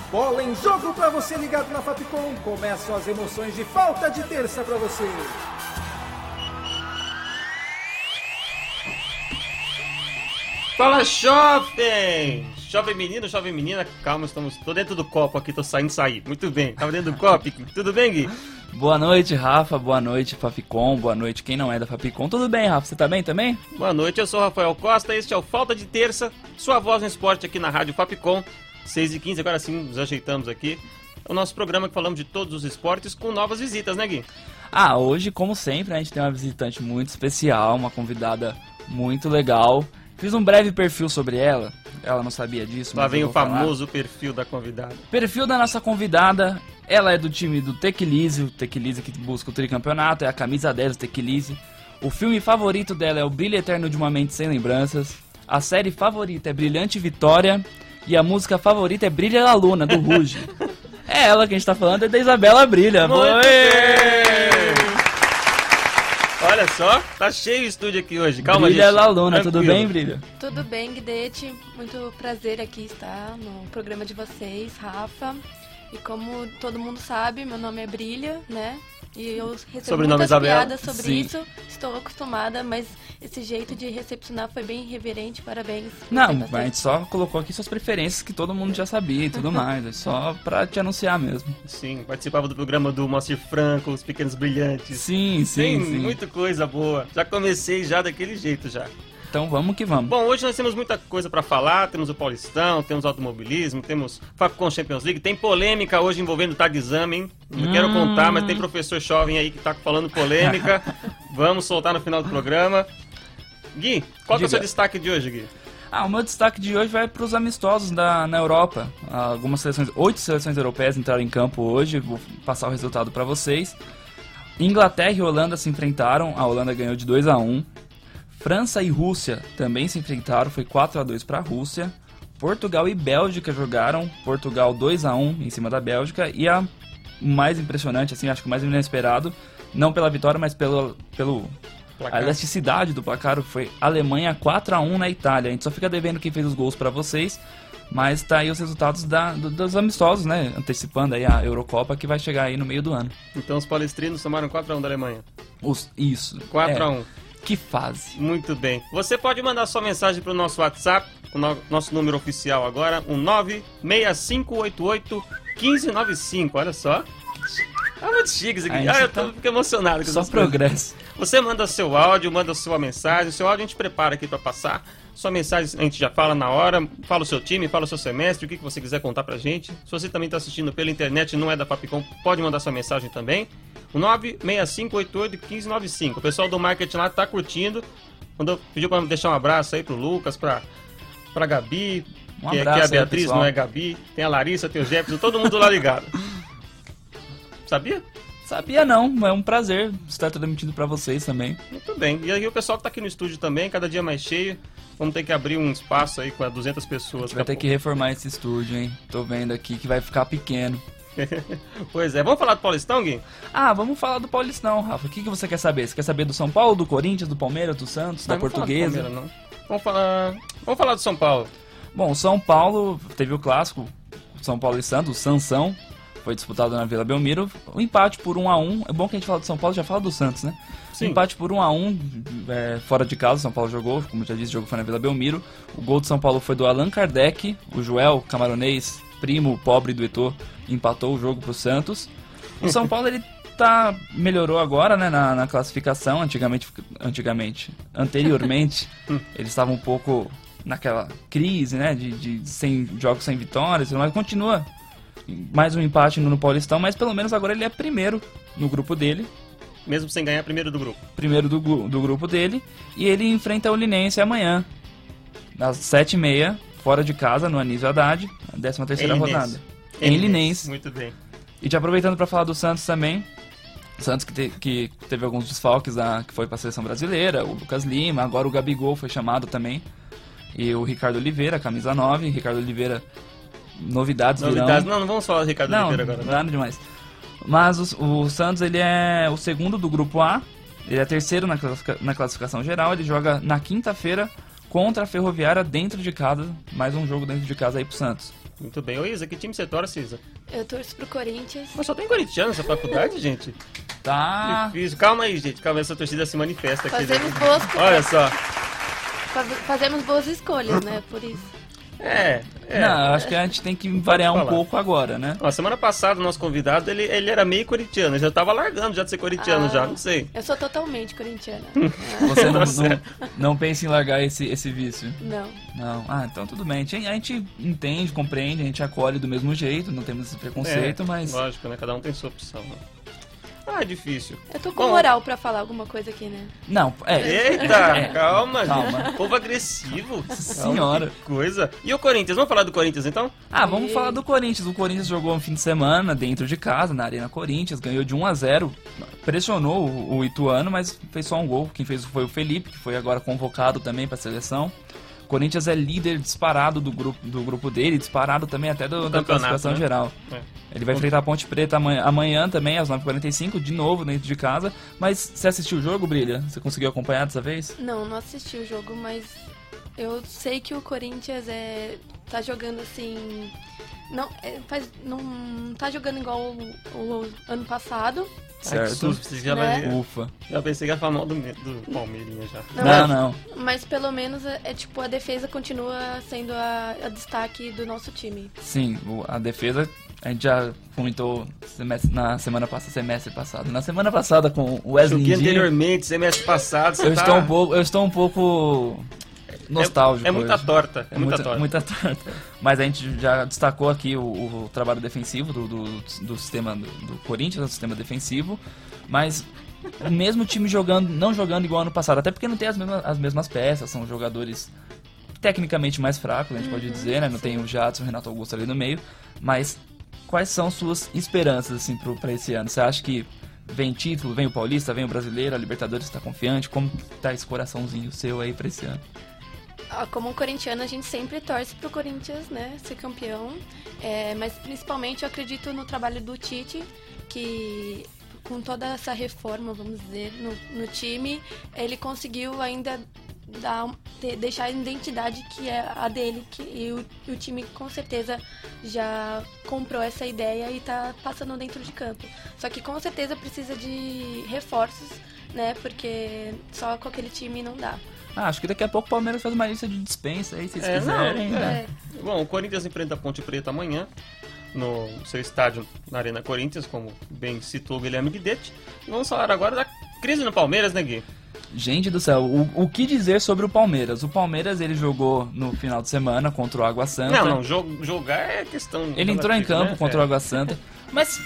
Bola em jogo pra você ligado na Fapcom. Começam as emoções de falta de terça pra você. Fala, jovem! Jovem menino, jovem menina, calma, tô dentro do copo aqui, tô saindo. Muito bem, tava dentro do copo, tudo bem, Gui? Boa noite, Rafa, boa noite, Fapcom, boa noite quem não é da Fapcom. Tudo bem, Rafa, você tá bem também? Boa noite, eu sou o Rafael Costa, este é o Falta de Terça, sua voz no esporte aqui na Rádio Fapcom, 6h15, agora sim nos ajeitamos aqui. É o nosso programa que falamos de todos os esportes com novas visitas, né, Gui? Hoje, como sempre, a gente tem uma visitante muito especial, uma convidada muito legal. Fiz um breve perfil sobre ela não sabia disso. Lá vem o famoso perfil da convidada. Perfil da nossa convidada, ela é do time do Tequilize, o Tequilize que busca o tricampeonato, é a camisa 10 do Tequilize. O filme favorito dela é O Brilho Eterno de uma Mente Sem Lembranças. A série favorita é Brilhante Vitória. E a música favorita é Brilha la Luna, do Ruge. É ela que a gente tá falando, é da Isabela Brilha. Olha só, tá cheio o estúdio aqui hoje. Calma, Brilha gente. la Luna, Tranquilo. tudo bem, Brilha? Tudo bem, Guidete. Muito prazer aqui estar no programa de vocês, Rafa. E como todo mundo sabe, meu nome é Brilha, né? E eu recebo Sobrenome muitas Isabela. piadas sobre Sim. isso. Estou acostumada, mas esse jeito de recepcionar foi bem irreverente. Parabéns. Gostei Não, bastante. a gente só colocou aqui suas preferências que todo mundo já sabia e tudo mais. É só pra te anunciar mesmo. Sim, participava do programa do Moacir Franco, Os Pequenos Brilhantes. Sim. Tem muita coisa boa. Já comecei já daquele jeito já. Então vamos que vamos. Bom, hoje nós temos muita coisa pra falar, temos o Paulistão, temos automobilismo, temos Fapcom Champions League, tem polêmica hoje envolvendo o Tag Exame, não quero contar, mas tem professor jovem aí que tá falando polêmica, vamos soltar no final do programa. Gui, qual que é o seu destaque de hoje, Gui? O meu destaque de hoje vai para os amistosos na Europa. Algumas seleções, 8 seleções europeias entraram em campo hoje, vou passar o resultado para vocês. Inglaterra e Holanda se enfrentaram, a Holanda ganhou de 2-1. França e Rússia também se enfrentaram, foi 4-2 para a Rússia. Portugal e Bélgica jogaram, Portugal 2-1 em cima da Bélgica. E a mais impressionante, assim, acho que o mais inesperado, não pela vitória, mas pelo a elasticidade do placar, foi Alemanha 4-1 na Itália. A gente só fica devendo quem fez os gols para vocês, mas tá aí os resultados dos amistosos, né? Antecipando aí a Eurocopa que vai chegar aí no meio do ano. Então os palestrinos tomaram 4-1 da Alemanha. Isso. 4-1. Que fase. Muito bem. Você pode mandar sua mensagem para o nosso WhatsApp, o nosso número oficial agora, o 965881595. Olha só. É muito chique isso aqui. Eu fico emocionado com só essas progresso. coisas. Você manda seu áudio, manda sua mensagem. O seu áudio a gente prepara aqui para passar. Sua mensagem a gente já fala na hora. Fala o seu time, fala o seu semestre, o que você quiser contar pra gente. Se você também está assistindo pela internet e não é da Fapcom, pode mandar sua mensagem também. O 965881595. O pessoal do marketing lá tá curtindo. Pediu para deixar um abraço aí pro Lucas, pra Gabi, que é a Beatriz, aí, não é Gabi. Tem a Larissa, tem o Jefferson, todo mundo lá ligado. Sabia? Sabia não, é um prazer estar transmitindo pra vocês também. Muito bem. E aí o pessoal que tá aqui no estúdio também, cada dia mais cheio. Vamos ter que abrir um espaço aí com 200 pessoas. A gente vai ter que reformar esse estúdio, hein? Tô vendo aqui que vai ficar pequeno. Pois é. Vamos falar do Paulistão, Gui? Vamos falar do Paulistão, Rafa. O que você quer saber? Você quer saber do São Paulo, do Corinthians, do Palmeiras, do Santos, da Portuguesa? Não. Vamos falar do São Paulo. Bom, o São Paulo teve o clássico, São Paulo e Santos, o Sansão. Foi disputado na Vila Belmiro. O empate por 1-1. É bom que a gente fala do São Paulo, já fala do Santos, né? Sim. O empate por 1-1, fora de casa, o São Paulo jogou. Como já disse, o jogo foi na Vila Belmiro. O gol do São Paulo foi do Allan Kardec. O Joel, camaronês, primo pobre do Eto'o, empatou o jogo pro Santos. O São Paulo, ele melhorou agora, né, na classificação. Anteriormente, eles estavam um pouco naquela crise, né, de jogos sem vitórias, mas continua mais um empate no Paulistão, mas pelo menos agora ele é primeiro no grupo dele. Mesmo sem ganhar, primeiro do grupo. Primeiro do grupo dele. E ele enfrenta o Linense amanhã, às 7h30, fora de casa, no Anísio Haddad, a 13ª rodada. Em Linense. Muito bem. E te aproveitando para falar do Santos também. Santos que teve alguns desfalques que foi para a seleção brasileira, o Lucas Lima, agora o Gabigol foi chamado também. E o Ricardo Oliveira, camisa 9. Ricardo Oliveira... Novidades virão. Não vamos falar do Ricardo Oliveira agora. Não, nada demais. Mas o Santos, ele é o segundo do grupo A, ele é terceiro na classificação geral, ele joga na quinta-feira contra a Ferroviária dentro de casa, mais um jogo dentro de casa aí pro Santos. Muito bem. Ô Isa, que time você torce, Isa? Eu torço pro Corinthians. Mas só tem corintiano nessa faculdade, gente? Tá. Difícil. Calma aí, gente. Calma aí, essa torcida se manifesta aqui. Fazemos boas, Olha só. fazemos boas escolhas, né? Por isso. Não, acho que a gente tem que variar um falar. pouco agora, né? Ó, semana passada o nosso convidado, ele era meio corintiano. Ele já tava largando já de ser corintiano, já, não sei. Eu sou totalmente corintiana. Você Nossa. não pensa em largar esse vício? Não. Não. Ah, então tudo bem. A gente entende, compreende, a gente acolhe do mesmo jeito, não temos esse preconceito, mas... Lógico, né? Cada um tem sua opção, né? Ah, é difícil. Eu tô com moral pra falar alguma coisa aqui, né? Não, Eita, calma, Calma. gente. Povo agressivo. Senhora. Que coisa. E o Corinthians? Vamos falar do Corinthians, então? Ah, vamos falar do Corinthians. O Corinthians jogou no fim de semana, dentro de casa, na Arena Corinthians, ganhou de 1-0, pressionou o Ituano, mas fez só um gol. Quem fez foi o Felipe, que foi agora convocado também para a seleção. O Corinthians é líder disparado do grupo dele, disparado também até da classificação, né? Geral. É. Ele vai enfrentar a Ponte Preta amanhã também, às 9h45, de novo dentro de casa. Mas você assistiu o jogo, Brilha? Você conseguiu acompanhar dessa vez? Não assisti o jogo, mas eu sei que o Corinthians tá jogando assim... Não tá jogando igual o ano passado. Certo. Ai, que susto, você já Né? vai... Ufa. Já pensei que ia falar mal do Palmeirinha já. Não. Mas pelo menos tipo, a defesa continua sendo a destaque do nosso time. Sim, a defesa, a gente já comentou semestre passado. Na semana passada com o Wesley Joguei Ndinho, anteriormente, semestre passado, você eu estou um pouco nostálgico. É muita hoje. torta. É muita torta. Muita torta. Mas a gente já destacou aqui o trabalho defensivo do sistema do Corinthians, do sistema defensivo. Mas mesmo o time não jogando igual ano passado, até porque não tem as mesmas peças, são jogadores tecnicamente mais fracos, a gente pode dizer, né? Não tem o Jadson, o Renato Augusto ali no meio. Mas quais são suas esperanças assim, para esse ano? Você acha que vem título, vem o Paulista, vem o Brasileiro, a Libertadores está confiante? Como tá esse coraçãozinho seu aí para esse ano? Como corintiano, a gente sempre torce pro Corinthians, né, ser campeão. Mas principalmente eu acredito no trabalho do Tite, que com toda essa reforma, vamos dizer, no time, ele conseguiu ainda deixar a identidade que é a dele, e o time com certeza já comprou essa ideia e tá passando dentro de campo. Só que com certeza precisa de reforços, né, porque só com aquele time não dá. Acho que daqui a pouco o Palmeiras faz uma lista de dispensa aí, se vocês quiserem. Bom, o Corinthians enfrenta a Ponte Preta amanhã, no seu estádio, na Arena Corinthians, como bem citou o Guilherme Guidetti. E vamos falar agora da crise no Palmeiras, né, Gui? Gente do céu, o que dizer sobre o Palmeiras? O Palmeiras, ele jogou no final de semana contra o Água Santa. Não, jogar é questão... Ele entrou em campo, né, contra o Água Santa, mas...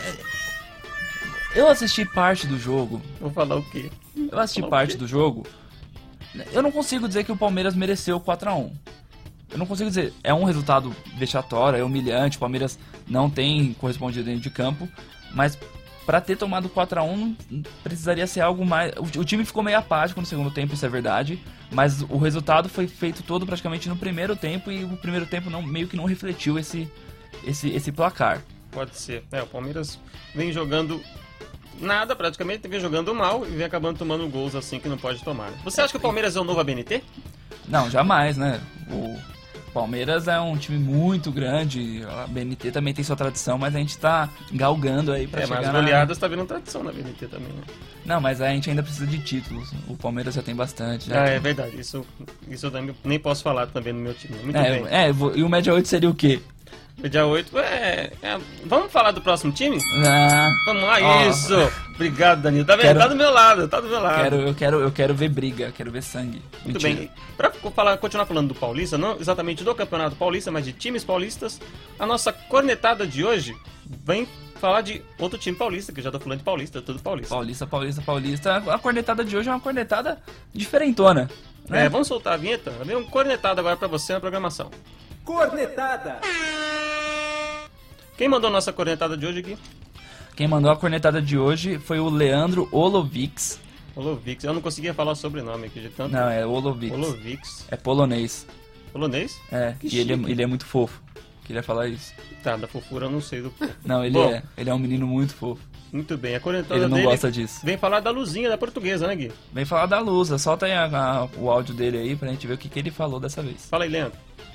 Eu assisti parte do jogo. Vou falar o quê? Eu assisti parte do jogo. Eu não consigo dizer que o Palmeiras mereceu 4-1. Eu não consigo dizer. É um resultado vexatório, é humilhante. O Palmeiras não tem correspondido dentro de campo. Mas pra ter tomado 4-1 precisaria ser algo mais... O time ficou meio apático no segundo tempo, isso é verdade. Mas o resultado foi feito todo praticamente no primeiro tempo. E o primeiro tempo meio que não refletiu esse placar. Pode ser. O Palmeiras vem jogando... Nada, praticamente, vem jogando mal e vem acabando tomando gols assim que não pode tomar. Você acha que o Palmeiras é o novo ABNT? Não, jamais, né? O Palmeiras é um time muito grande, a ABNT também tem sua tradição, mas a gente tá galgando aí pra chegar mas goleadas tá vendo tradição na ABNT também, né? Não, mas a gente ainda precisa de títulos. O Palmeiras já tem bastante. Já é verdade. Isso eu também nem posso falar também no meu time. Muito bem. E o Média 8 seria o quê? Dia 8 vamos falar do próximo time? Vamos lá, isso! Obrigado, Danilo. Tá vendo? Tá do meu lado. Eu quero ver briga, quero ver sangue. Muito bem. Pra continuar falando do Paulista, não exatamente do Campeonato Paulista, mas de times paulistas, a nossa cornetada de hoje vem falar de outro time paulista, que eu já tô falando de Paulista, tudo Paulista. Paulista. A cornetada de hoje é uma cornetada diferentona, né? Vamos soltar a vinheta? Vem um cornetada agora pra você na programação. Cornetada! Quem mandou nossa cornetada de hoje aqui? Quem mandou a cornetada de hoje foi o Leandro Olovics. Eu não conseguia falar o sobrenome aqui de tanto. Não, é Olovics. É polonês. Polonês? É, que e ele é muito fofo. Queria falar isso. Tá, da fofura eu não sei do fofo. Não, ele é um menino muito fofo. Muito bem, a cornetada dele... Ele não dele gosta disso. Vem falar da Luzinha, da portuguesa, né, Gui? Vem falar da Lusa. Solta aí o áudio dele aí pra gente ver o que ele falou dessa vez. Fala aí, Leandro.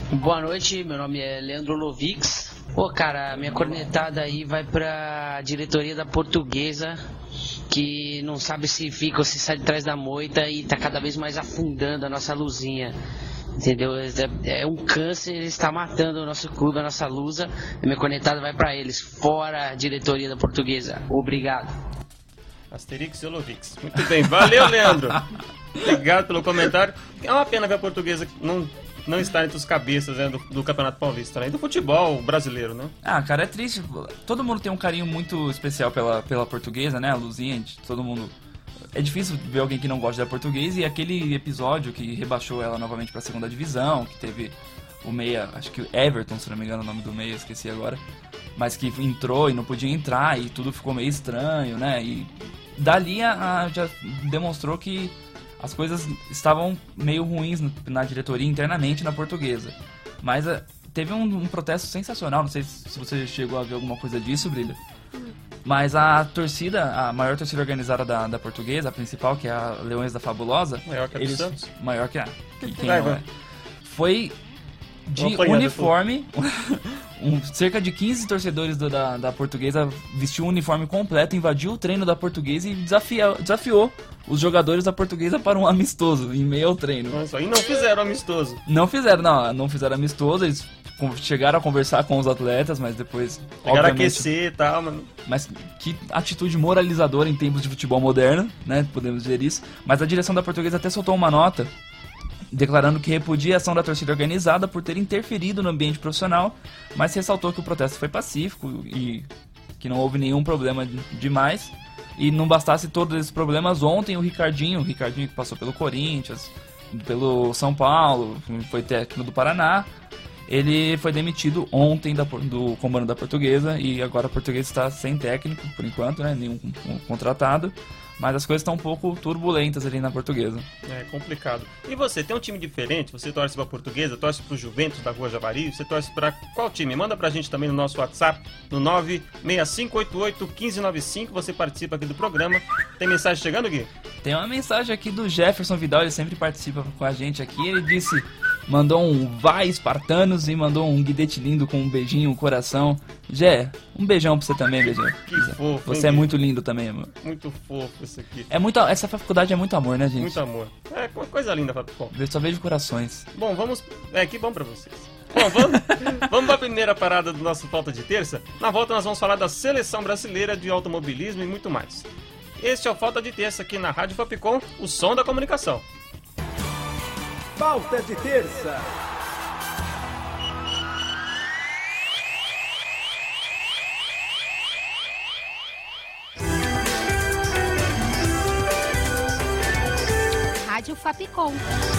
Boa noite, meu nome é Leandro Lovix. Pô, cara, minha cornetada aí vai pra diretoria da Portuguesa, que não sabe se fica ou se sai de trás da moita e tá cada vez mais afundando a nossa luzinha. Entendeu? É um câncer, ele está matando o nosso clube, a nossa lusa. A minha cornetada vai pra eles. Fora a diretoria da Portuguesa. Obrigado. Asterix e Olovix. Muito bem, valeu, Leandro. Obrigado pelo comentário. É uma pena ver a Portuguesa não estar entre os cabeças, né, do Campeonato Paulista, né? E do futebol brasileiro, né? Ah, cara, é triste. Todo mundo tem um carinho muito especial pela Portuguesa, né? A luzinha, todo mundo... É difícil ver alguém que não gosta da Portuguesa, e aquele episódio que rebaixou ela novamente pra segunda divisão, que teve o meia, acho que Everton, se não me engano o nome do meia, esqueci agora, mas que entrou e não podia entrar e tudo ficou meio estranho, né? E dali já demonstrou que as coisas estavam meio ruins na diretoria internamente na Portuguesa. Mas teve um protesto sensacional, não sei se você chegou a ver alguma coisa disso, Brilha. Mas a torcida, a maior torcida organizada da Portuguesa, a principal, que é a Leões da Fabulosa... Maior que a do Santos? Maior que a... Quem não é? Foi de uniforme... cerca de 15 torcedores da Portuguesa vestiu um uniforme completo, invadiu o treino da Portuguesa e desafiou os jogadores da Portuguesa para um amistoso, em meio ao treino. Nossa, e não fizeram amistoso? Não fizeram amistoso, eles chegaram a conversar com os atletas, mas depois... Chegaram a aquecer e tal, mano. Mas que atitude moralizadora em tempos de futebol moderno, né, podemos dizer isso. Mas a direção da Portuguesa até soltou uma nota declarando que repudia a ação da torcida organizada por ter interferido no ambiente profissional, mas ressaltou que o protesto foi pacífico e que não houve nenhum problema demais. E não bastasse todos esses problemas, ontem o Ricardinho que passou pelo Corinthians, pelo São Paulo, foi técnico do Paraná, ele foi demitido ontem do comando da Portuguesa, e agora a Portuguesa está sem técnico, por enquanto, né, nenhum contratado. Mas as coisas estão um pouco turbulentas ali na Portuguesa. É complicado. E você, tem um time diferente? Você torce pra Portuguesa, torce pro Juventus da Rua Javari? Você torce pra qual time? Manda pra gente também no nosso WhatsApp, no 965881595. Você participa aqui do programa. Tem mensagem chegando, Gui? Tem uma mensagem aqui do Jefferson Vidal, ele sempre participa com a gente aqui. Ele disse... Mandou um vai espartanos e mandou um guidete lindo com um beijinho, um coração. Jé, um beijão pra você também, beijão. Que fofo. Você é muito lindo também, amor. Muito fofo isso aqui. Essa faculdade é muito amor, né, gente? Muito amor. É coisa linda, Fábio. Eu só vejo corações. Bom, vamos... que bom pra vocês. Bom, vamos pra primeira parada do nosso Falta de Terça. Na volta nós vamos falar da Seleção Brasileira de Automobilismo e muito mais. Este é o Falta de Terça aqui na Rádio Fapcom, o som da comunicação. Falta de Terça. Rádio Fapcom.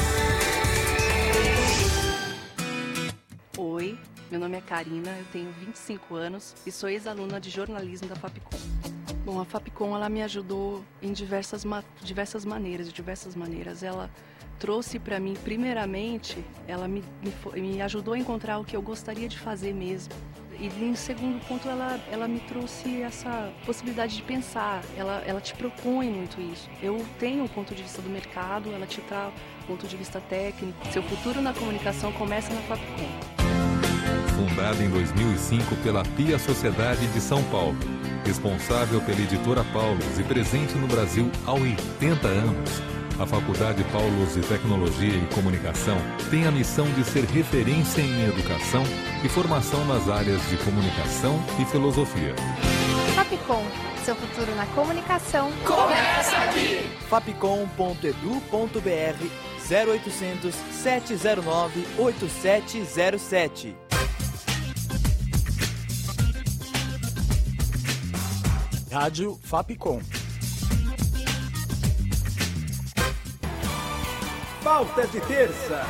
Oi, meu nome é Karina, eu tenho 25 anos e sou ex-aluna de jornalismo da Fapcom. Bom, a Fapcom ela me ajudou em diversas maneiras. Ela trouxe para mim, primeiramente, ela me ajudou a encontrar o que eu gostaria de fazer mesmo. E em segundo ponto, ela me trouxe essa possibilidade de pensar, ela te propõe muito isso. Eu tenho um ponto de vista do mercado, ela te traz um ponto de vista técnico. Seu futuro na comunicação começa na Fapcom. Fundada em 2005 pela Pia Sociedade de São Paulo, responsável pela editora Paulus e presente no Brasil há 80 anos. A Faculdade Paulus de Tecnologia e Comunicação tem a missão de ser referência em educação e formação nas áreas de comunicação e filosofia. Fapcom, seu futuro na comunicação Começa aqui! Fapcom.edu.br 0800 709 8707. Rádio Fapcom. Falta de Terça.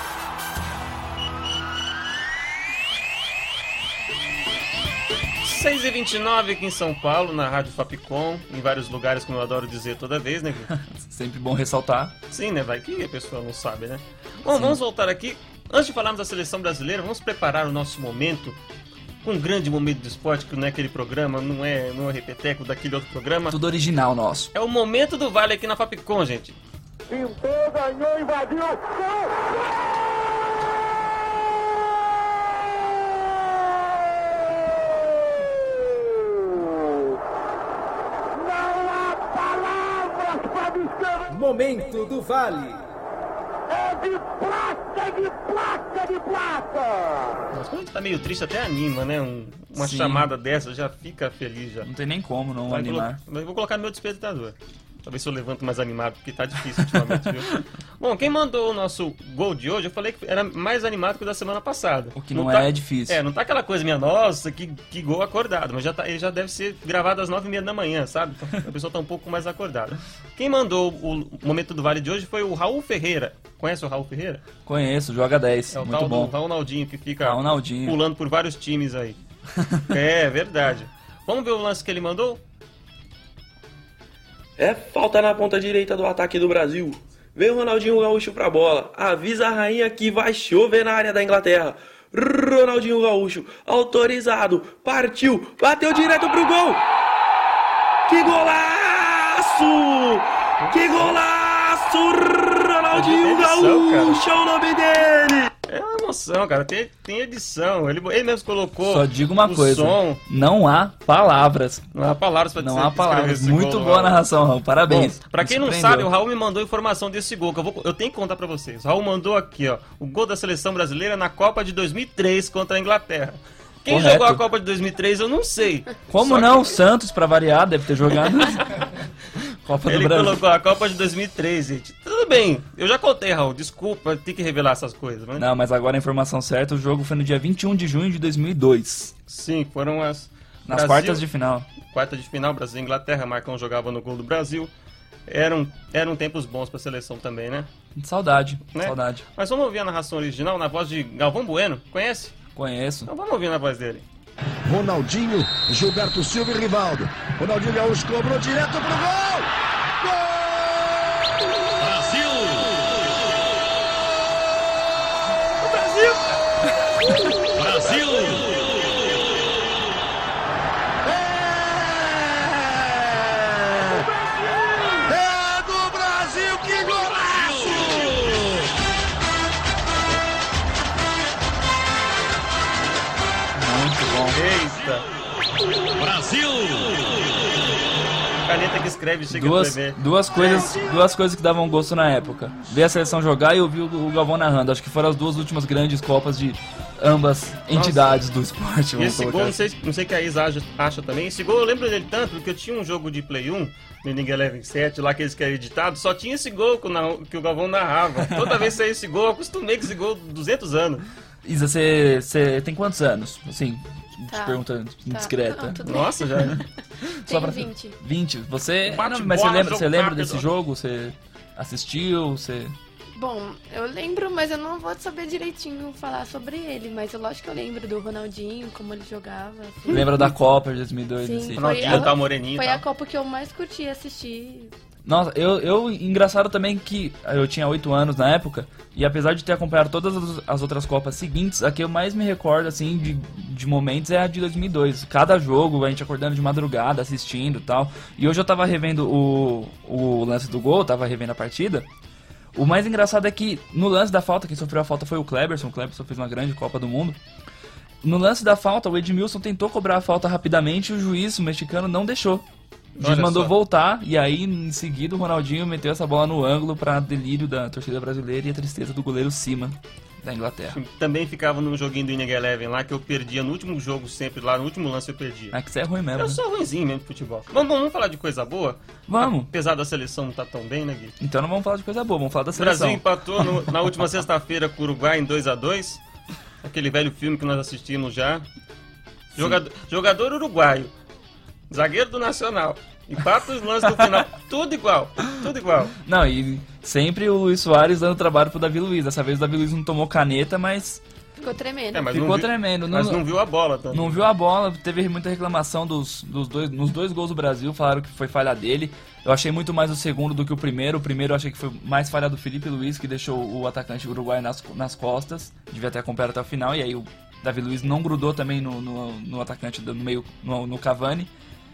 Às 6h29 aqui em São Paulo, na Rádio Fapcom, em vários lugares, como eu adoro dizer toda vez, né? Sempre bom ressaltar. Sim, né? Vai que a pessoa não sabe, né? Bom, vamos voltar aqui. Antes de falarmos da seleção brasileira, vamos preparar o nosso momento, um grande momento do esporte, que não é aquele programa, não é o repeteco daquele outro programa. Tudo original nosso. É o momento do Vale aqui na Fapcom, gente. Pintou, ganhou, invadiu. Momento do Vale. É de placa! Mas quando a gente tá meio triste, até anima, né? Uma Sim. chamada dessa já fica feliz já. Não tem nem como não Então, animar. eu vou colocar no meu despertador. Talvez se eu levanto mais animado, porque tá difícil ultimamente, viu? Bom, quem mandou o nosso gol de hoje, eu falei que era mais animado que o da semana passada. O que não é difícil. Não tá aquela coisa minha, nossa, que gol acordado. Mas ele já deve ser gravado às 9h30 da manhã, sabe? Então a pessoa tá um pouco mais acordada. Quem mandou o Momento do Vale de hoje foi o Raul Ferreira. Conhece o Raul Ferreira? Conheço, joga 10. É o muito tal bom. do Ronaldinho, que fica Ronaldinho. pulando por vários times aí. É verdade. Vamos ver o lance que ele mandou? É falta na ponta direita do ataque do Brasil. Vem o Ronaldinho Gaúcho pra bola. Avisa a rainha que vai chover na área da Inglaterra. Ronaldinho Gaúcho, autorizado. Partiu, bateu direto pro gol. Que golaço! Que golaço! Ronaldinho Gaúcho é o nome dele. É uma emoção, cara. Tem edição. Ele mesmo colocou. Só digo uma o coisa. som. Não há palavras. Não há palavras pra Não dizer, há palavras. escrever esse Muito gol, boa a Raul. narração, Raul. Parabéns. Bom, pra quem não surpreendeu. sabe, o Raul me mandou informação desse gol, que eu tenho que contar pra vocês. O Raul mandou aqui, ó, o gol da seleção brasileira na Copa de 2003 contra a Inglaterra. Quem Correto. jogou a Copa de 2003 eu não sei. Como Só não? que O Santos, pra variar, deve ter jogado. Copa do ele Brasil. colocou a Copa de 2003, gente. Tudo bem, eu já contei, Raul, desculpa, tem que revelar essas coisas. Mas... Não, mas agora a informação certa, o jogo foi no dia 21 de junho de 2002. Sim, foram Nas Brasil- quartas de final. Quarta de final, Brasil e Inglaterra, Marcão jogava no gol do Brasil. Eram tempos bons pra seleção também, né? Saudade, Né? saudade. Mas vamos ouvir a narração original na voz de Galvão Bueno, conhece? Conheço. Então vamos ouvir na voz dele. Ronaldinho, Gilberto Silva e Rivaldo. Ronaldinho Gaúcho cobrou direto pro gol! Gol! Brasil! Brasil! É do Brasil, que golaço! Muito bom. Eita! Brasil! Caneta que escreve chega a tremer. Duas coisas que davam gosto na época. Ver a seleção jogar e ouvir o Galvão narrando. Acho que foram as duas últimas grandes copas de ambas entidades do esporte. E vamos esse colocar gol, assim. não sei que a Isa acha também. Esse gol eu lembro dele tanto, porque eu tinha um jogo de Play 1, no Inning Eleven 7, lá que eles querem editado, só tinha esse gol que o Galvão narrava. Toda vez que saía esse gol, eu acostumei com esse gol 200 anos. Isa, você tem quantos anos? Assim, Tá. te perguntando, indiscreta. Não, tudo bem. Nossa, já. Só Tenho 20. 20. Você. Bate Não, mas bola, você jogo lembra rápido. desse jogo? Você assistiu? Você. Bom, eu lembro, mas eu não vou saber direitinho falar sobre ele. Mas eu lógico que eu lembro do Ronaldinho, como ele jogava. Assim. Lembra da Copa de 2002? Sim, assim? Ronaldinho tá moreninho e Foi tal. a Copa que eu mais curti assistir. Nossa, engraçado também que eu tinha 8 anos na época, e apesar de ter acompanhado todas as outras Copas seguintes, a que eu mais me recordo, assim, de momentos é a de 2002. Cada jogo, a gente acordando de madrugada, assistindo e tal. E hoje eu tava revendo o lance do gol, tava revendo a partida. O mais engraçado é que no lance da falta, quem sofreu a falta foi o Kleberson. O Kleberson fez uma grande Copa do Mundo. No lance da falta, o Edmilson tentou cobrar a falta rapidamente e o juiz, o mexicano, não deixou. O juiz Olha mandou só. voltar e aí em seguida o Ronaldinho meteu essa bola no ângulo para delírio da torcida brasileira e a tristeza do goleiro Seaman da Inglaterra. Também ficava num joguinho do Inning Eleven lá que eu perdia no último jogo, sempre lá no último lance eu perdia. É que você é ruim mesmo. Eu né? sou ruimzinho mesmo de futebol. Vamos falar de coisa boa? Vamos. Apesar da seleção não tá tão bem, né, Gui? Então não vamos falar de coisa boa, vamos falar da O Brasil seleção. empatou na última sexta-feira com o Uruguai em 2-2. Aquele velho filme que nós assistimos já. Jogador uruguaio. Zagueiro do Nacional. Empata os lances do final. Tudo igual. Tudo igual. Não, e sempre o Luiz Soares dando trabalho pro Davi Luiz. Dessa vez o Davi Luiz não tomou caneta, mas Ficou tremendo. É, mas ficou não viu- tremendo. Mas não viu a bola também. Não viu a bola, teve muita reclamação nos dois gols do Brasil, falaram que foi falha dele. Eu achei muito mais o segundo do que o primeiro. O primeiro eu achei que foi mais falha do Felipe Luiz, que deixou o atacante uruguaio nas costas. Devia ter acompanhado até o final, e aí o Davi Luiz não grudou também no atacante no meio, no Cavani.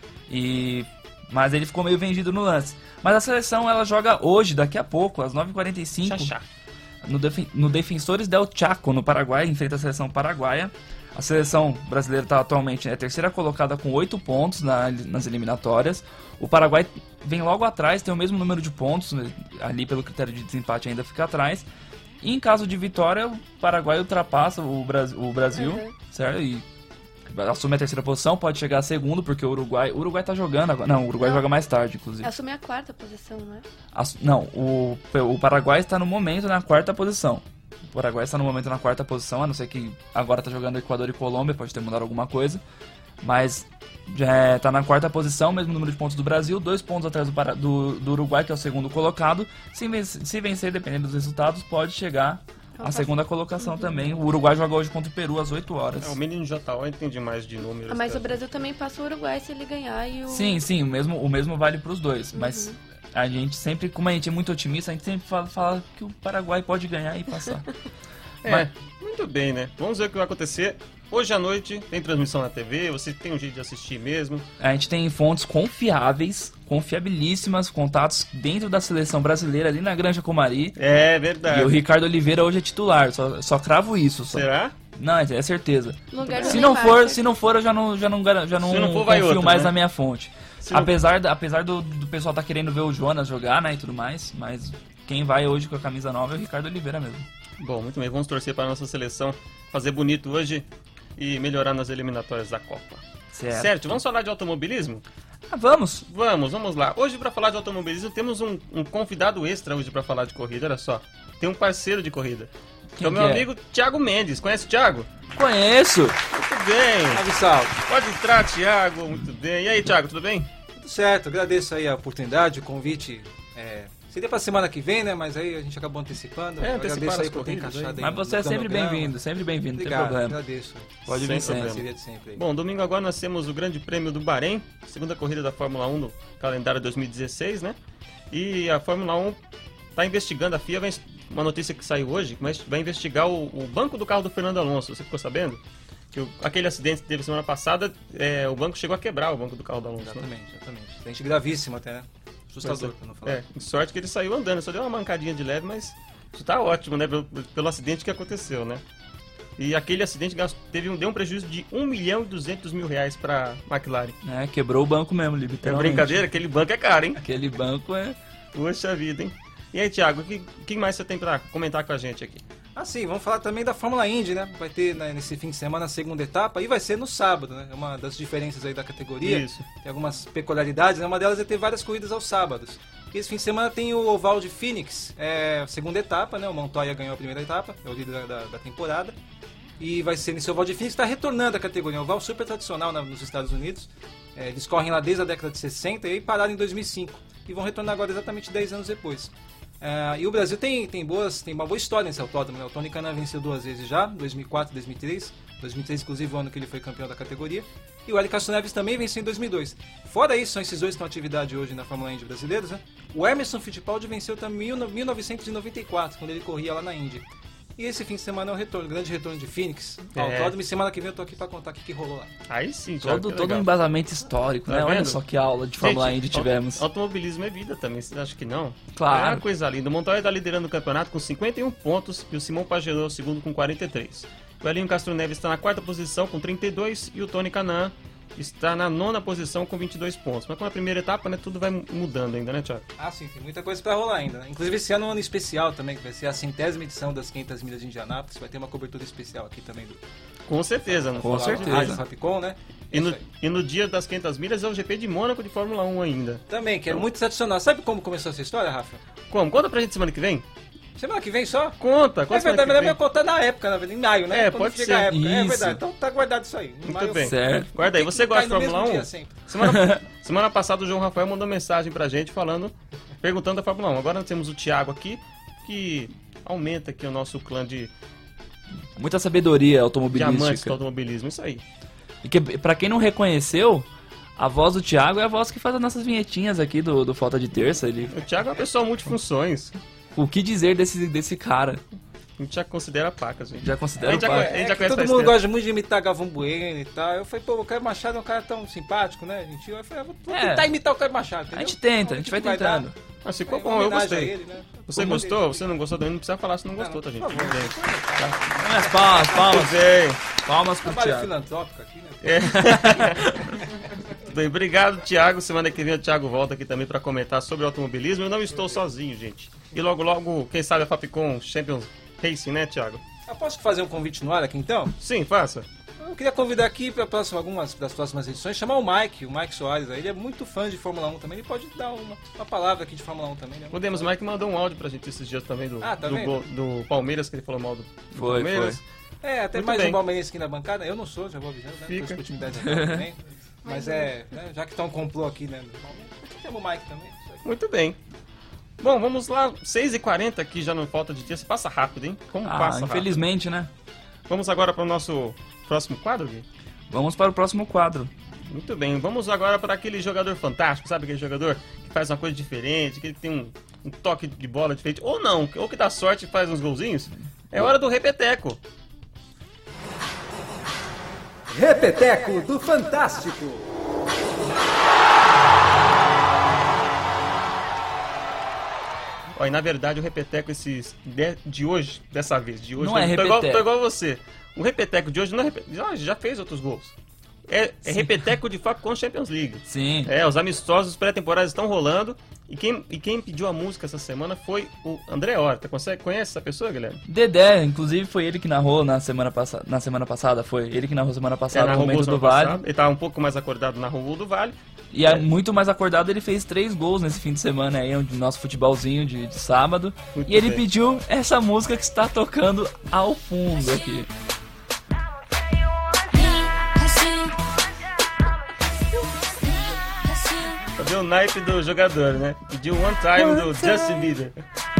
Mas ele ficou meio vendido no lance. Mas a seleção ela joga hoje, daqui a pouco, às 9h45. Xaxá. No Defensores del Chaco, no Paraguai, enfrenta a seleção paraguaia. A seleção brasileira está atualmente terceira colocada com 8 pontos nas eliminatórias. O Paraguai vem logo atrás, tem o mesmo número de pontos, ali pelo critério de desempate ainda fica atrás. E em caso de vitória, o Paraguai ultrapassa o Brasil, certo? E assume a terceira posição, pode chegar a segundo, porque o Uruguai tá jogando agora. Não, o Uruguai joga mais tarde, inclusive. Assume a quarta posição, né? Não, o Paraguai está no momento na quarta posição. O Paraguai está no momento na quarta posição, a não ser que agora tá jogando Equador e Colômbia, pode ter mudado alguma coisa. Mas já tá na quarta posição, mesmo número de pontos do Brasil, 2 pontos atrás do Uruguai, que é o segundo colocado. Se vencer, dependendo dos resultados, pode chegar à segunda colocação também. O Uruguai joga hoje contra o Peru às 8 horas. O menino JO entende mais de números. Mas o Brasil também passa o Uruguai se ele ganhar e o... Sim, o mesmo vale para os dois, mas... A gente sempre, como a gente é muito otimista, a gente sempre fala que o Paraguai pode ganhar e passar. Muito bem, né? Vamos ver o que vai acontecer. Hoje à noite tem transmissão na TV, você tem um jeito de assistir mesmo. A gente tem fontes confiáveis, confiabilíssimas, contatos dentro da seleção brasileira, ali na Granja Comari. É verdade. E o Ricardo Oliveira hoje é titular, só cravo isso. Será? Não, é certeza. Se não for, eu já não confio mais na minha fonte. Apesar do pessoal tá querendo ver o Jonas jogar, né, e tudo mais, mas quem vai hoje com a camisa nova é o Ricardo Oliveira mesmo. Bom, muito bem, vamos torcer para a nossa seleção fazer bonito hoje e melhorar nas eliminatórias da Copa. Certo, vamos falar de automobilismo? Vamos lá. Hoje, para falar de automobilismo, temos um convidado extra hoje para falar de corrida, olha só. Tem um parceiro de corrida. Que é o meu amigo Thiago Mendes. Conhece o Thiago? Conheço. Muito bem. Salve. Pode entrar, Thiago. Muito bem. E aí, Thiago, tudo bem? Tudo certo. Agradeço aí a oportunidade, o convite. Seria pra semana que vem, né? Mas aí a gente acabou antecipando. Agradeço aí por ter encaixado aí. Mas você é sempre bem-vindo, Obrigado, não tem problema. Agradeço. Pode vir sempre. Bom, domingo agora nós temos o Grande Prêmio do Bahrein, segunda corrida da Fórmula 1 no calendário 2016, né? E a Fórmula 1 tá investigando, a FIA uma notícia que saiu hoje, mas vai investigar o banco do carro do Fernando Alonso. Você ficou sabendo? Que aquele acidente que teve semana passada, o banco chegou a quebrar o banco do carro do Alonso. Exatamente. Acidente gravíssimo até, né? Assustador, pra não falar. Sorte que ele saiu andando, só deu uma mancadinha de leve, mas isso tá ótimo, né? Pelo acidente que aconteceu, né? E aquele acidente deu um prejuízo de R$1.200.000 pra McLaren. Quebrou o banco mesmo, literalmente. É brincadeira, aquele banco é caro, hein? Aquele banco é... Poxa vida, hein? E aí, Thiago, o que mais você tem pra comentar com a gente aqui? Sim, vamos falar também da Fórmula Indy, né? Vai ter nesse fim de semana a segunda etapa e vai ser no sábado, né? É uma das diferenças aí da categoria. Isso. Tem algumas peculiaridades, né? Uma delas é ter várias corridas aos sábados. E esse fim de semana tem o Oval de Phoenix, a segunda etapa, né? O Montoya ganhou a primeira etapa, é o líder da temporada. E vai ser nesse Oval de Phoenix, está retornando a categoria. É um oval super tradicional nos Estados Unidos. Eles correm lá desde a década de 60 e pararam em 2005. E vão retornar agora exatamente 10 anos depois. E o Brasil tem uma boa história nesse autódromo, né? O Tony Kanaan venceu 2 vezes já, 2004 e 2003. 2003, inclusive, o ano que ele foi campeão da categoria. E o Hélio Castro Neves também venceu em 2002. Fora isso, são esses dois que estão em atividade hoje na Fórmula Indy brasileiros, né? O Emerson Fittipaldi venceu também em 1994, quando ele corria lá na Indy. E esse fim de semana é o grande retorno de Phoenix. Autódromo, e semana que vem eu tô aqui pra contar o que rolou lá. Aí sim, todo um embasamento histórico, né? Olha só que aula de Fórmula Indy tivemos. Automobilismo é vida também, você acha que não? Claro. É uma coisa linda. O Montoya tá liderando o campeonato com 51 pontos e o Simão Pagenaud o segundo com 43. O Elinho Castro Neves está na quarta posição com 32 e o Tony Kanaan está na 9ª posição com 22 pontos. Mas com a primeira etapa, né, tudo vai mudando ainda, né, Thiago? Sim, tem muita coisa pra rolar ainda, né? Inclusive esse ano é um ano especial também, que vai ser a 100ª edição das 500 milhas de Indianápolis. Vai ter uma cobertura especial aqui também. Com certeza, né? Com certeza. Rádio Fapcom, né? E no dia das 500 milhas é o GP de Mônaco de Fórmula 1 ainda. Também, que é muito tradicional. Sabe como começou essa história, Rafa? Como? Conta pra gente semana que vem. Semana que vem só? Conta. É verdade, melhor eu contar na época, em maio, né? Quando pode ser. A época. É verdade, então tá guardado isso aí. Muito bem. Certo. Guarda aí, você gosta de Fórmula 1? Semana passada o João Rafael mandou mensagem pra gente perguntando da Fórmula 1. Agora nós temos o Thiago aqui, que aumenta aqui o nosso clã de... Muita sabedoria automobilística. Diamantes do automobilismo, isso aí. E que, pra quem não reconheceu, a voz do Thiago é a voz que faz as nossas vinhetinhas aqui do Falta de Terça. O Thiago é uma pessoa multifunções. O que dizer desse cara? A gente já considera pacas, gente. Já considera a gente já conhece Todo faz mundo tempo. gosta muito de imitar Galvão Bueno e tal. Eu falei, pô, o Caio Machado é um cara tão simpático, né, gente? Eu falei, vou tentar imitar o Caio Machado, entendeu? A gente tenta, a gente vai tentando. Mas ficou bom, eu gostei. Ele, né? Você gostou? Você não gostou também? Não precisa falar se não gostou, tá, gente? Tudo bem. Mas palmas. Tudo bem. Palmas pro Trabalho Thiago. filantrópico aqui, né? Bem, obrigado, Thiago. Semana que vem o Thiago volta aqui também para comentar sobre automobilismo. Eu não estou sozinho, gente. E logo, quem sabe a Fapcon Champions Racing, né, Thiago? Eu posso fazer um convite no ar aqui, então? Sim, faça. Eu queria convidar aqui para algumas das próximas edições, chamar o Mike Soares. Ele é muito fã de Fórmula 1 também. Ele pode dar uma palavra aqui de Fórmula 1 também, né? Podemos, o Mike mandou um áudio pra gente esses dias também do Palmeiras, que ele falou mal do Palmeiras. É, até Muito mais bem. um palmeirense aqui na bancada. Eu não sou, já vou avisando, né? Fica. Tô com intimidade também. Mas né, já que tá um complô aqui, né? Chama o Mike também. Muito bem. Bom, vamos lá. 6h40 aqui, já não falta de dia. Você passa rápido, hein? Como passa infelizmente, rápido. né? Vamos agora para o nosso próximo quadro, Gui? Vamos para o próximo quadro. Muito bem. Vamos agora para aquele jogador fantástico, sabe? Aquele jogador que faz uma coisa diferente, que ele tem um toque de bola diferente. Ou não, ou que dá sorte e faz uns golzinhos. É hora do Repeteco. Repeteco do Fantástico. Ó, e na verdade o Repeteco de hoje, dessa vez, de hoje... Não é Repeteco. Tô igual você. O Repeteco de hoje não é Repeteco. Já fez outros gols. É Repeteco de Fapcon Champions League. Sim. Os amistosos pré-temporadas estão rolando. E quem pediu a música essa semana foi o André Horta. Conhece essa pessoa, Guilherme? Dedé, inclusive foi ele que narrou na semana passada. Foi ele que narrou semana passada no Momento do Vale. Ele tava um pouco mais acordado na Rua do Vale. E muito mais acordado, ele fez 3 gols nesse fim de semana aí, no nosso futebolzinho de sábado. Muito e ele bem. pediu essa música que está tocando ao fundo aqui. Pra ver o naipe do jogador, né? Pediu One Time do Justin Bieber.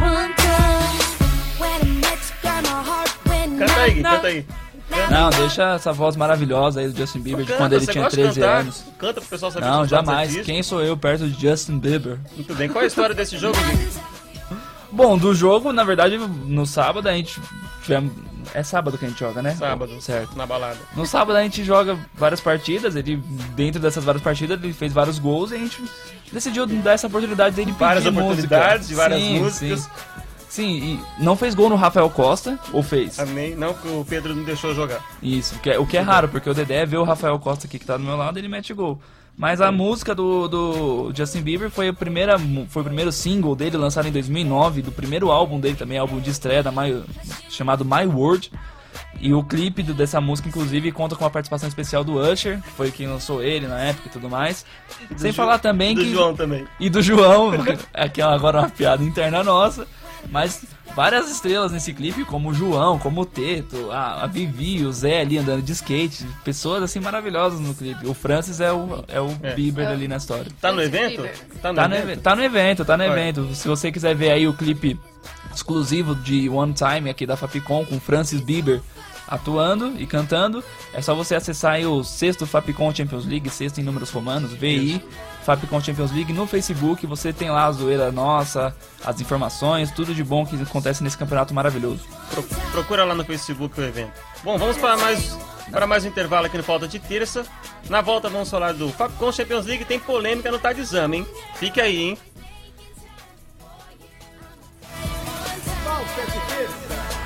Canta aí, Gui, canta aí. Não, deixa essa voz maravilhosa aí do Justin Bieber de quando ele tinha 13 anos. Canta pro pessoal saber. Não, os jamais. artistas. Quem sou eu perto de Justin Bieber? Muito bem. Qual é a história desse jogo, Gui? Bom, do jogo, na verdade, no sábado a gente... É sábado que a gente joga, né? Sábado, certo. Na balada. No sábado a gente joga várias partidas, dentro dessas várias partidas, ele fez vários gols e a gente decidiu dar essa oportunidade dele pedir Várias oportunidades música. de várias Sim, músicas. Sim. Sim, e não fez gol no Rafael Costa, ou fez? Amém. Não, porque o Pedro não deixou jogar. Isso, o que é raro, porque o Dedé vê o Rafael Costa aqui que tá do meu lado e ele mete gol. Mas a música do Justin Bieber foi o primeiro single dele lançado em 2009, do primeiro álbum dele também, álbum de estreia chamado My World. E o clipe dessa música, inclusive, conta com a participação especial do Usher, que foi quem lançou ele na época e tudo mais. Sem falar também do que... João também. E do João, que é agora uma piada interna nossa. Mas várias estrelas nesse clipe, como o João, como o Teto, a Vivi, o Zé ali andando de skate. Pessoas assim maravilhosas no clipe. O Francis é o Bieber ali na história. Tá no evento? Tá no evento. Se você quiser ver aí o clipe exclusivo de One Time aqui da Fapcon com Francis Bieber atuando e cantando, é só você acessar aí o 6º Fapcon Champions League, 6º em números romanos, VI, Fapcon Champions League no Facebook. Você tem lá a zoeira nossa, as informações, tudo de bom que acontece nesse campeonato maravilhoso. Procura lá no Facebook o evento. Bom, vamos para mais um intervalo aqui no Falta de Terça. Na volta vamos falar do Fapcon Champions League. Tem polêmica no Tá de Exame, hein? Fique aí, hein? Falta de Terça.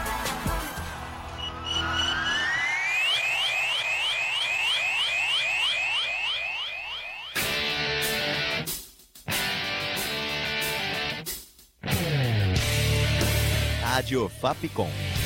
Rádio Fapcon.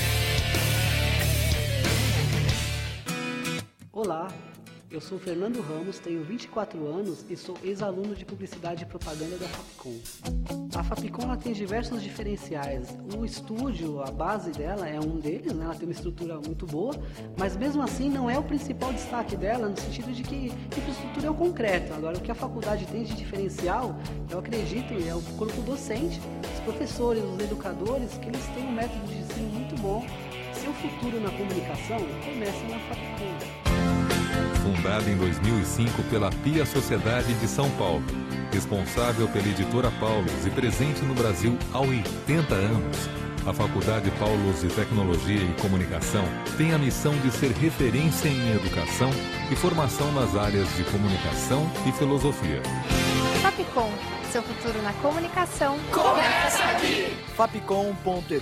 Olá, eu sou Fernando Ramos, tenho 24 anos e sou ex-aluno de Publicidade e Propaganda da Fapcon. A Fapcon ela tem diversos diferenciais. O estúdio, a base dela é um deles, né? Ela tem uma estrutura muito boa, mas mesmo assim não é o principal destaque dela, no sentido de que a infraestrutura é o concreto. Agora, o que a faculdade tem de diferencial, eu acredito, é o corpo docente, os professores, os educadores, que eles têm um método de ensino muito bom. Seu futuro na comunicação começa na Fapcon. Fundada em 2005 pela Pia Sociedade de São Paulo, responsável pela editora Paulus e presente no Brasil há 80 anos, A Faculdade Paulos de Tecnologia e Comunicação tem a missão de ser referência em educação e formação nas áreas de comunicação e filosofia. Fapcom, seu futuro na comunicação começa aqui! Fapcom.edu.br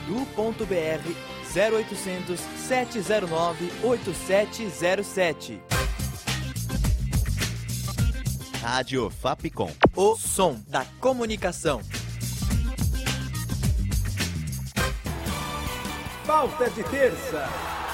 0800 709 8707. Rádio Fapcom, o som da comunicação. Pauta de terça.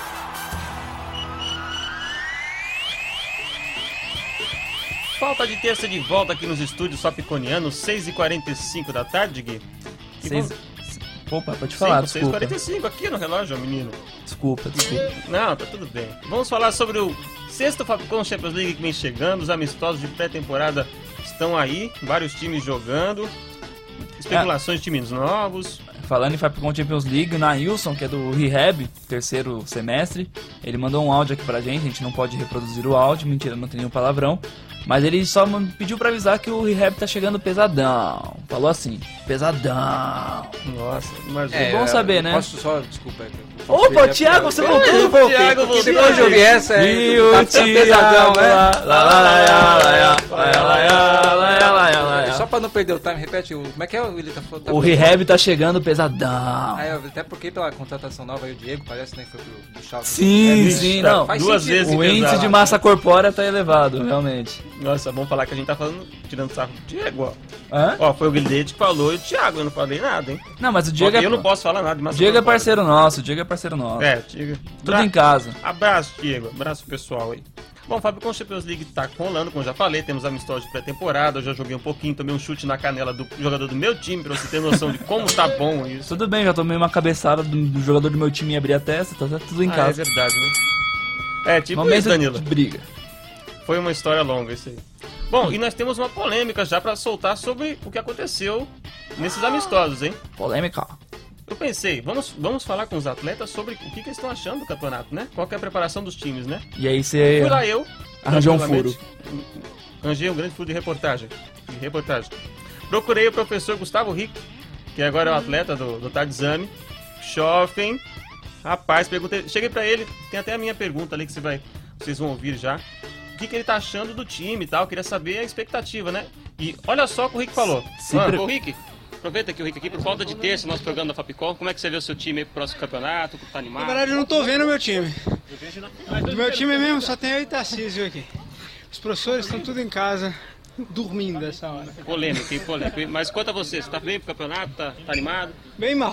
Pauta de terça de volta aqui nos estúdios fapconianos, 6h45 da tarde, Gui. Opa, pode falar, desculpa. 6h45 aqui no relógio, menino. Desculpa. Não, tá tudo bem. Vamos falar sobre o sexto Fapcom Champions League que vem chegando. Os amistosos de pré-temporada estão aí, vários times jogando, especulações de times novos. Falando em Fapcom Champions League, o Nailson, que é do Rehab, terceiro semestre, ele mandou um áudio aqui pra gente, a gente não pode reproduzir o áudio, mentira, não tem nenhum palavrão, mas ele só pediu pra avisar que o Rehab tá chegando pesadão. Falou assim, pesadão. Nossa, mas é bom saber, né? Posso só, desculpa. Opa, Thiago, você voltou? Thiago voltou. Depois eu joguei essa aí. E o pesadão, né? É só pra não perder o time, repete, como é que é? Ele tá o Rehab tá chegando pesadão. Até porque pela contratação nova aí o Diego, parece, né, que foi pro Schalke. Sim, não. Duas vezes o índice de massa corpórea tá elevado, realmente. Nossa, vamos falar que a gente tá falando, tirando sarro do Diego, ó. Hã? Ó, foi o Guilherme que falou e o Thiago, eu não falei nada, hein? Não, mas o Diego eu não posso falar nada de massa Diego corpórea. É parceiro nosso. É, Diego. Tudo em casa. Abraço, Diego. Abraço pessoal aí. Bom, o Fapcom Champions League tá rolando, como eu já falei, temos amistosos de pré-temporada, eu já joguei um pouquinho, tomei um chute na canela do jogador do meu time, pra você ter noção de como tá bom isso. Tudo bem, já tomei uma cabeçada do jogador do meu time e abrir a testa, tá tudo em casa. É verdade, né? É, tipo momento isso, Danilo. De briga. Foi uma história longa isso aí. Bom, e nós temos uma polêmica já pra soltar sobre o que aconteceu nesses amistosos, hein? Polêmica. Eu pensei, vamos falar com os atletas sobre o que eles estão achando do campeonato, né? Qual que é a preparação dos times, né? E aí você... Fui lá eu... Arranjou um furo. Arranjei um grande furo de reportagem. Procurei o professor Gustavo Rick, que agora é o atleta do Tardzame. Schoffen. Rapaz, perguntei... Cheguei pra ele, tem até a minha pergunta ali que vocês vão ouvir já. O que ele tá achando do time e tal, queria saber a expectativa, né? E olha só o que o Rick falou. Ô, Rick... Aproveita que o Rick aqui, por falta de terça, nosso programa da Fapcom, como é que você vê o seu time aí pro próximo campeonato? Tá animado? Na verdade, eu não tô vendo o meu time. Do meu time mesmo só tem eu e Tarcísio aqui. Os professores estão tudo em casa, dormindo essa hora. Polêmica, hein? Polêmica. Mas quanto a você tá bem pro campeonato? Tá animado? Bem mal.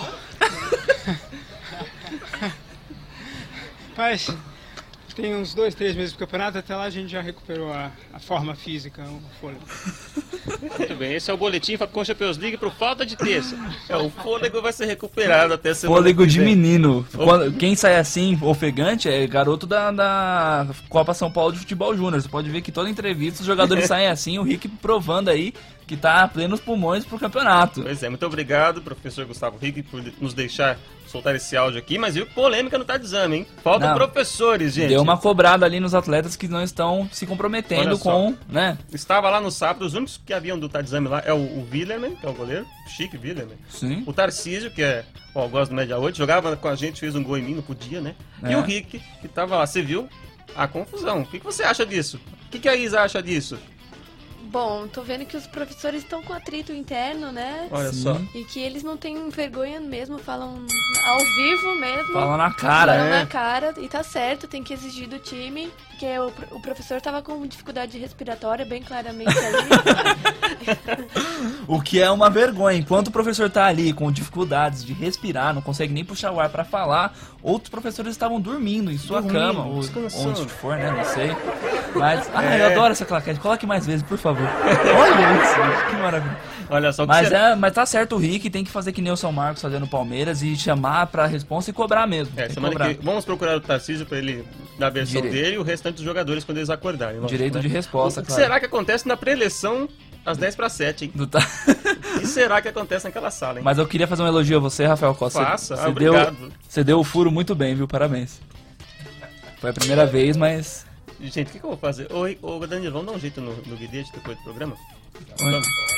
Mas tem uns 2, 3 meses pro campeonato, até lá a gente já recuperou a forma física, o fôlego. Muito bem, esse é o boletim Fapcom Champions League pro falta de terça. O fôlego vai ser recuperado até semana. Fôlego de menino. Quem sai assim, ofegante, é garoto da Copa São Paulo de Futebol Júnior. Você pode ver que toda entrevista os jogadores saem assim, o Rick provando aí que tá a plenos pulmões pro campeonato. Pois é, muito obrigado, professor Gustavo Rick, por nos deixar soltar esse áudio aqui, mas viu polêmica no Tardzame, hein? Faltam professores, gente. Deu uma cobrada ali nos atletas que não estão se comprometendo com, né? Estava lá no sábado, os únicos que haviam do Tardzame lá é o Willerman, que é o goleiro, Chique Willerman. Sim. O Tarcísio, que é o gosto do Média 8, jogava com a gente, fez um gol em mim, não podia, né? E o Rick, que tava lá, você viu a confusão. O que você acha disso? O que a Isa acha disso? Bom, tô vendo que os professores estão com atrito interno, né? Olha só. E que eles não têm vergonha mesmo, falam ao vivo mesmo. Falam na cara, Falam na cara, e tá certo, tem que exigir do time, porque o professor tava com dificuldade respiratória, bem claramente ali. O que é uma vergonha. Enquanto o professor tá ali com dificuldades de respirar, não consegue nem puxar o ar pra falar, outros professores estavam dormindo em sua cama, ou onde for, né? Não sei. Mas, eu adoro essa claquete. Coloque mais vezes, por favor. Olha isso, que maravilha. Olha só, mas tá certo, o Rick tem que fazer que nem o São Marcos fazendo no Palmeiras e chamar pra responsa e cobrar mesmo. Vamos procurar o Tarcísio pra ele dar a versão dele e o restante dos jogadores quando eles acordarem. Direito de resposta, O que será que acontece na pré-eleição às 10:07, hein? O que será que acontece naquela sala, hein? Mas eu queria fazer um elogio a você, Rafael Costa. Faça, obrigado. Você deu o furo muito bem, viu? Parabéns. Foi a primeira vez, mas... Gente, o que eu vou fazer? Ô Danilo, vamos dar um jeito no guidete depois do programa?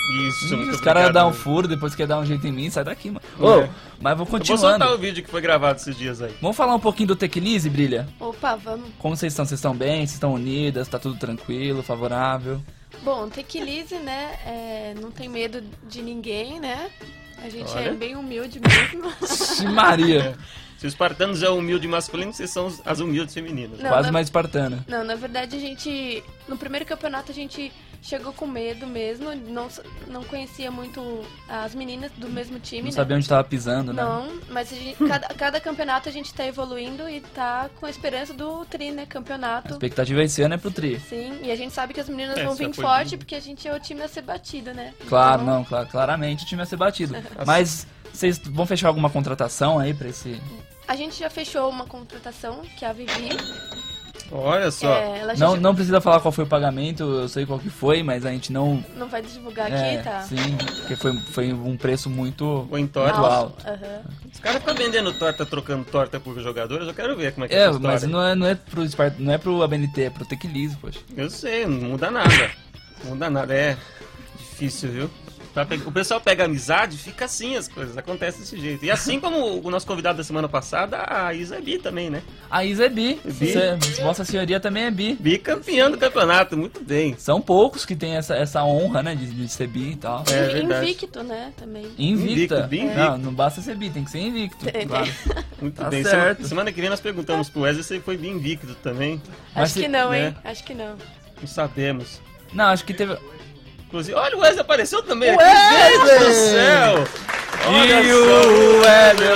Isso, muito os caras obrigado, dão um mesmo. furo, depois quer dar um jeito em mim, sai daqui, mano. É. Mas vou Eu vou continuando. soltar o vídeo que foi gravado esses dias aí. Vamos falar um pouquinho do Tequilize, Brilha? Opa, vamos. Como vocês estão? Vocês estão bem? Vocês estão unidas? Tá tudo tranquilo, favorável? Bom, Tequilize, né, não tem medo de ninguém, né? A gente Olha. é bem humilde mesmo. Maria! Se os espartanos é humilde masculino, vocês são as humildes femininas. Não, Quase na- mais espartana. Não, na verdade a gente... No primeiro campeonato a gente chegou com medo mesmo. Não conhecia muito as meninas do mesmo time, Não né? sabia onde tava pisando, né? Não, mas cada campeonato a gente tá evoluindo e tá com a esperança do tri, né? A Campeonato. expectativa esse ano é pro Tri. Sim, e a gente sabe que as meninas É, vão já vir foi forte bem. porque a gente é o time a ser batido, né? Claro, Então, não, claramente o time ia ser batido. Mas vocês vão fechar alguma contratação aí pra esse... A gente já fechou uma contratação, que é a Vivi. Olha só. Ela já Não precisa falar qual foi o pagamento, eu sei qual que foi, mas a gente não... não vai divulgar aqui, tá? Sim, porque foi um preço muito Ou em torta. alto. Aham. Os caras ficam vendendo torta, trocando torta por jogadores, eu quero ver como é que é É, essa história. mas não é pro ABNT, é pro Tequilize, poxa. Eu sei, não muda nada. Não muda nada, é difícil, viu? O pessoal pega amizade, fica assim as coisas, acontece desse jeito. E assim como o nosso convidado da semana passada, a Isa é bi também, né? A Isa é bi. Bi. Vossa senhoria também é bi. Bicampeã do campeonato, muito bem. São poucos que tem essa honra, né, de ser bi e tal. É E verdade. invicto, né? Também. Invicta. Bem invicto. Não basta ser bi, tem que ser invicto. Tem. Claro. Muito Tá bem. certo. Semana que vem nós perguntamos pro Wesley se ele foi bem invicto também. Mas Acho que não, hein? né? Acho que não. Não sabemos. Não, acho que teve... Inclusive, olha, o Wesley apareceu também. Wesley! Gente do céu! Olha E só. o Wesley...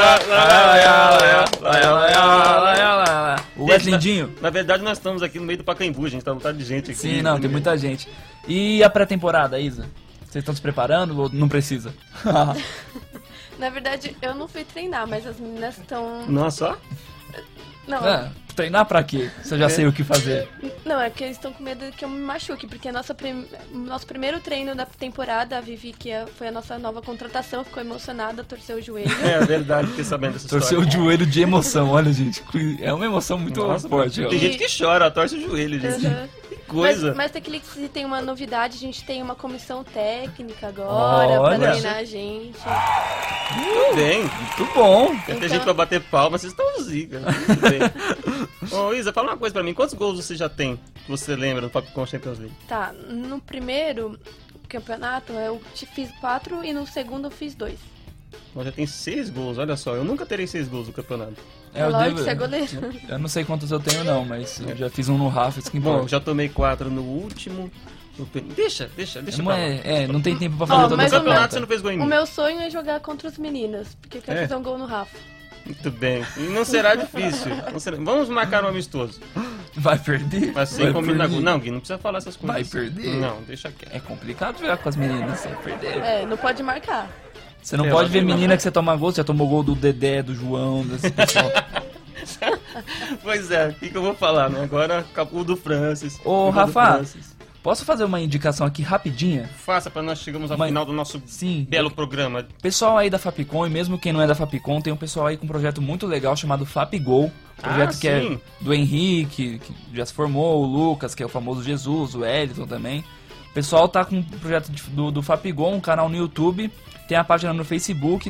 O Wesley Lindinho. Na verdade, nós estamos aqui no meio do Pacaembu, gente. Tá lotado de gente aqui. Sim, não, tem muita gente. E a pré-temporada, Isa? Vocês estão se preparando ou não precisa? Na verdade, eu não fui treinar, mas as meninas estão... Nossa, ó. Não, Treinar pra quê? Se eu já sei o que fazer. não, é que eles estão com medo que eu me machuque, porque nosso primeiro treino da temporada, a Vivi, foi a nossa nova contratação, ficou emocionada, torceu o joelho. É verdade, fiquei sabendo dessa Torceu o história. joelho de emoção, olha, gente. É uma emoção muito Nossa, forte. Ó. tem gente que chora, torce o joelho, gente. Uhum. Que coisa. Mas Tequilize tem uma novidade, a gente tem uma comissão técnica agora Olha. pra treinar a gente. Muito bem. Muito bom. Quer ter Então- gente pra bater palma, vocês estão zica. Muito bem. Ô, Isa, fala uma coisa pra mim. Quantos gols você já tem, que você lembra no Fapcon Champions League? Tá, no primeiro campeonato eu fiz 4 e no segundo eu fiz 2. Nós já tem 6 gols, olha só. Eu nunca terei 6 gols no campeonato. É, eu Lógico devo- que você é goleiro. Eu não sei quantos eu tenho não, mas eu já fiz um no Rafa, isso que Bom, importa. já tomei 4 no último. Deixa Não pra lá. não tem tempo pra Ó, fazer toda mas essa o meu- conta. Você não fez gol em O mim. meu sonho é jogar contra os meninos, porque eu quero É? fazer um gol no Rafa. Muito bem. E não será difícil. Não será- Vamos marcar um amistoso. Vai perder? Mas sem Vai combinar perder. gol. Não, Gui, não precisa falar essas coisas. Vai perder? Não, deixa quieto. É complicado jogar com as meninas sem perder. É, não pode marcar. Você não É, pode ela ver tem menina que você toma gol, você já tomou gol do Dedé, do João, desse pessoal. Pois é, o que eu vou falar, né? Agora, o do Francis. Ô, o do Rafa, Francis. posso fazer uma indicação aqui rapidinha? Faça pra nós chegarmos ao Mas- final do nosso Sim. belo programa. Pessoal aí da Fapcon, e mesmo quem não é da Fapcon, tem um pessoal aí com um projeto muito legal chamado Fapgol. Projeto que sim. é do Henrique, que já se formou, o Lucas, que é o famoso Jesus, o Eliton também. O pessoal tá com um projeto do Fapgol, um canal no YouTube. Tem a página no Facebook,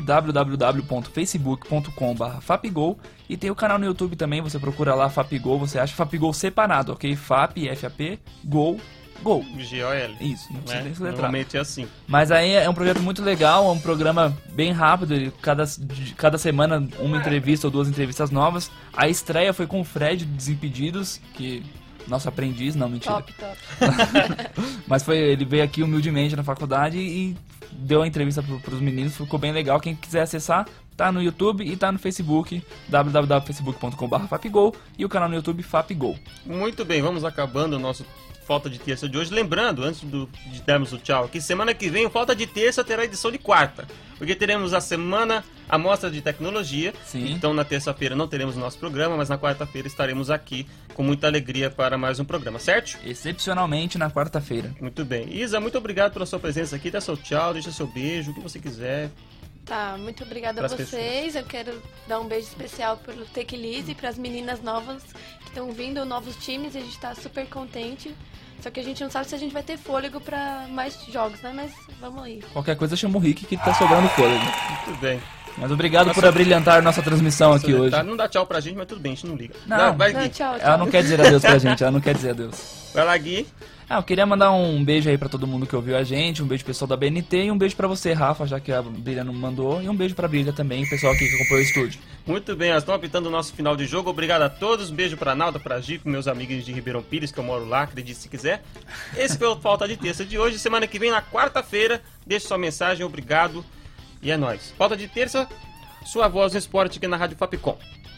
www.facebook.com/Fapgol. E tem o canal no YouTube também, você procura lá Fapgol, você acha Fapgol separado, ok? Fap, F-A-P, Gol, Gol. GOL. Isso, não precisa Né? nem soletrar. Normalmente é assim. Mas aí é um projeto muito legal, é um programa bem rápido, cada semana uma entrevista ou 2 entrevistas novas. A estreia foi com o Fred, do Desimpedidos, que... Nosso aprendiz, não, mentira. Top. Mas ele veio aqui humildemente na faculdade e deu a entrevista pros meninos, ficou bem legal. Quem quiser acessar, tá no YouTube e tá no Facebook, www.facebook.com/Fapgol, e o canal no YouTube Fapgol. Muito bem, vamos acabando o nosso Falta de Terça de hoje. Lembrando, antes de darmos o tchau aqui, semana que vem o Falta de Terça terá edição de quarta. Porque teremos a semana a mostra de tecnologia. Sim. Então na terça-feira não teremos o nosso programa, mas na quarta-feira estaremos aqui com muita alegria para mais um programa, certo? Excepcionalmente na quarta-feira. Muito bem. Isa, muito obrigado pela sua presença aqui. Dá seu tchau, deixa seu beijo, o que você quiser. Tá, muito obrigada a vocês. Eu quero dar um beijo especial pro Tequilize e pras meninas novas que estão vindo, novos times, e a gente tá super contente. Só que a gente não sabe se a gente vai ter fôlego pra mais jogos, né? Mas vamos aí. Qualquer coisa chama o Rick que tá sobrando fôlego. Tudo bem. Mas obrigado por abrilhantar nossa transmissão aqui hoje. Não dá tchau pra gente, mas tudo bem, a gente não liga. Não, vai, não, Gui. tchau. Ela não quer dizer adeus pra gente, ela não quer dizer adeus. Vai lá, Gui. Eu queria mandar um beijo aí pra todo mundo que ouviu a gente, um beijo pro pessoal da BNT e um beijo pra você, Rafa, já que a Brilha não mandou, e um beijo pra Brilha também, o pessoal aqui que acompanhou o estúdio. Muito bem, nós estamos apitando o nosso final de jogo. Obrigado a todos, um beijo pra Nalda, pra Gi, pros meus amigos de Ribeirão Pires, que eu moro lá, acredite se quiser. Esse foi o Falta de Terça de hoje. Semana que vem, na quarta-feira, deixe sua mensagem, obrigado, e é nóis. Falta de Terça, sua voz no esporte aqui na Rádio Fapcom.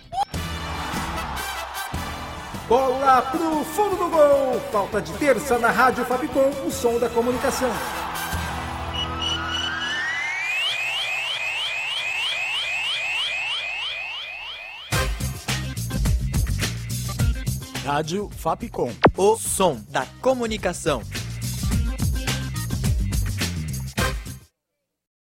Bola pro fundo do gol. Falta de terça na Rádio Fapcom, o som da comunicação. Rádio Fapcom, o som da comunicação.